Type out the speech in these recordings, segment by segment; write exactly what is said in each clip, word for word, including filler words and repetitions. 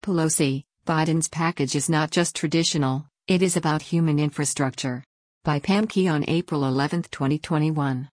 Pelosi, Biden's package is not just traditional, it is about human infrastructure. By Pam Key on April eleventh, twenty twenty-one.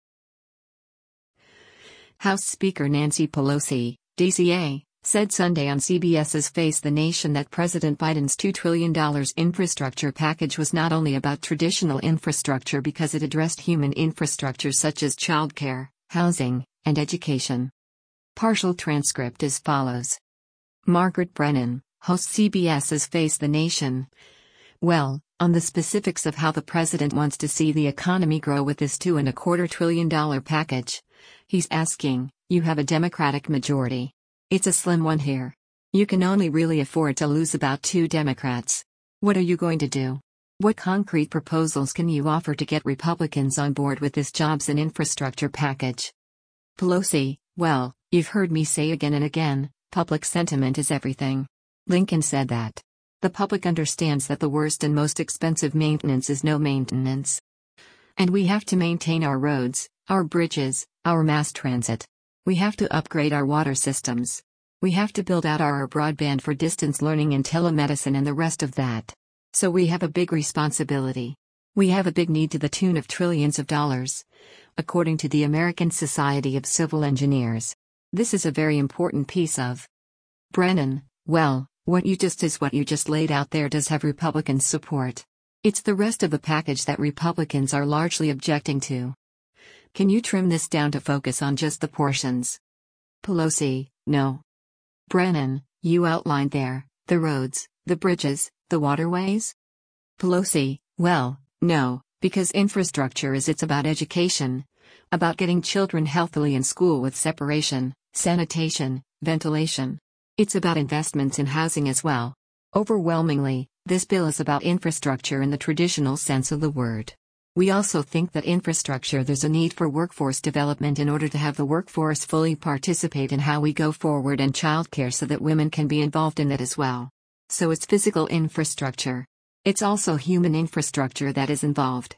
House Speaker Nancy Pelosi, D C A, said Sunday on CBS's Face the Nation that President Biden's two trillion dollars infrastructure package was not only about traditional infrastructure because it addressed human infrastructure such as childcare, housing, and education. Partial transcript as follows. Margaret Brennan, hosts CBS's Face the Nation. Well, on the specifics of how the president wants to see the economy grow with this two and a quarter trillion dollar package, he's asking, you have a Democratic majority. It's a slim one here. You can only really afford to lose about two Democrats. What are you going to do? What concrete proposals can you offer to get Republicans on board with this jobs and infrastructure package? Pelosi, well, you've heard me say again and again, public sentiment is everything. Lincoln said that. The public understands that the worst and most expensive maintenance is no maintenance. And we have to maintain our roads, our bridges, our mass transit. We have to upgrade our water systems. We have to build out our broadband for distance learning and telemedicine and the rest of that. So we have a big responsibility. We have a big need to the tune of trillions of dollars. According to the American Society of Civil Engineers. This is a very important piece of. Brennan, well, what you just is what you just laid out there does have Republicans' support. It's the rest of the package that Republicans are largely objecting to. Can you trim this down to focus on just the portions? Pelosi, no. Brennan, you outlined there, the roads, the bridges, the waterways? Pelosi, well, no, because infrastructure is it's about education. About getting children healthily in school with separation, sanitation, ventilation. It's about investments in housing as well. Overwhelmingly, this bill is about infrastructure in the traditional sense of the word. We also think that infrastructure there's a need for workforce development in order to have the workforce fully participate in how we go forward and childcare so that women can be involved in it as well. So it's physical infrastructure. It's also human infrastructure that is involved.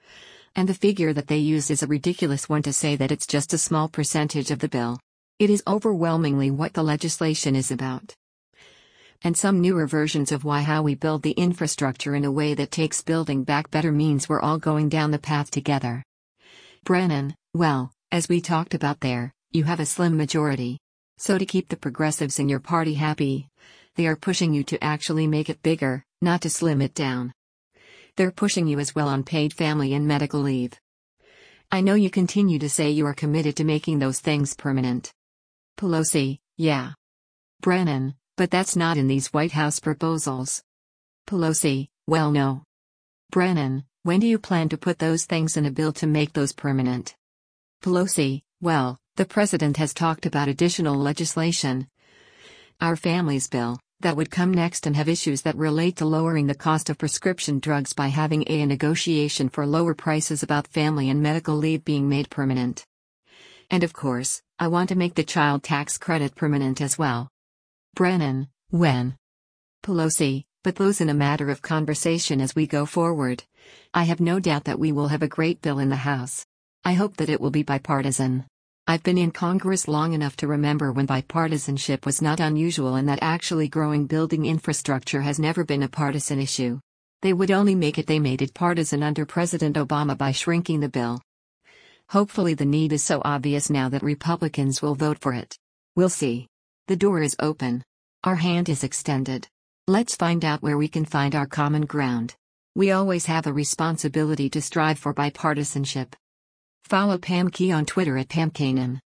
And the figure that they use is a ridiculous one to say that it's just a small percentage of the bill. It is overwhelmingly what the legislation is about. And some newer versions of why how we build the infrastructure in a way that takes building back better means we're all going down the path together. Brennan, well, as we talked about there, you have a slim majority. So to keep the progressives in your party happy, they are pushing you to actually make it bigger, not to slim it down. They're pushing you as well on paid family and medical leave. I know you continue to say you are committed to making those things permanent. Pelosi, yeah. Brennan, but that's not in these White House proposals. Pelosi, well no. Brennan, when do you plan to put those things in a bill to make those permanent? Pelosi, well, the president has talked about additional legislation. Our families bill. That would come next and have issues that relate to lowering the cost of prescription drugs by having a negotiation for lower prices about family and medical leave being made permanent. And of course, I want to make the child tax credit permanent as well. Brennan, when? Pelosi, but those in a matter of conversation as we go forward. I have no doubt that we will have a great bill in the House. I hope that it will be bipartisan. I've been in Congress long enough to remember when bipartisanship was not unusual and that actually growing building infrastructure has never been a partisan issue. They would only make it they made it partisan under President Obama by shrinking the bill. Hopefully the need is so obvious now that Republicans will vote for it. We'll see. The door is open. Our hand is extended. Let's find out where we can find our common ground. We always have a responsibility to strive for bipartisanship. Follow Pam Key on Twitter at Pam Kanan.